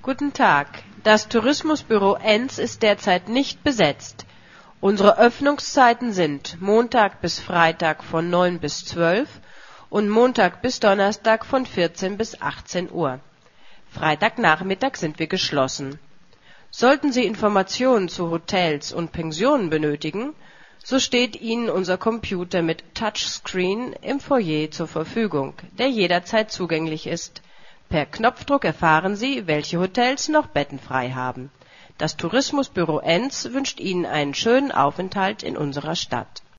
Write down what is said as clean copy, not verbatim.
Guten Tag. Das Tourismusbüro Enns ist derzeit nicht besetzt. Unsere Öffnungszeiten sind Montag bis Freitag von 9 bis 12 und Montag bis Donnerstag von 14 bis 18 Uhr. Freitagnachmittag sind wir geschlossen. Sollten Sie Informationen zu Hotels und Pensionen benötigen, so steht Ihnen unser Computer mit Touchscreen im Foyer zur Verfügung, der jederzeit zugänglich ist. Per Knopfdruck erfahren Sie, welche Hotels noch Betten frei haben. Das Tourismusbüro Enns wünscht Ihnen einen schönen Aufenthalt in unserer Stadt.